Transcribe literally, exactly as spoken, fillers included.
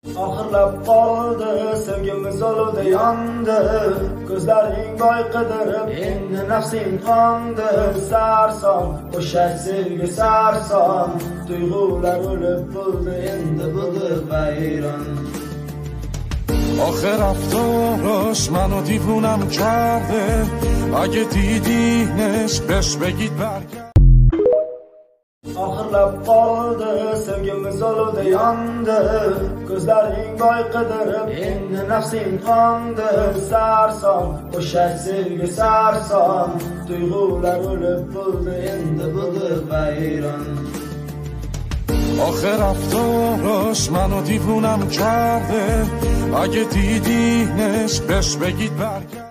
Oxirlab qoldi sevgimiz olovda yondi, ko'zlaring boy qidirib endi nafsing qondi. Sarson o'sha sevgi sarson, tuyg'ular o'lib bo'ldi endi bo'ldi vayron. آخر رفتارش منو دیوونم کرده، اگه دیدینش بهش بگید برگرد. Oxirlab qoldi sevgimiz olovda yondi, ko'zlaring boy qidirib endi nafsing qondi. Sarson o'sha sevgi sarson, tuyg'ular o'lib bo'ldi endi bo'ldi vayron. آخر رفتارش منو دیوونم کرده، اگه دیدینش بهش بگید برگرد.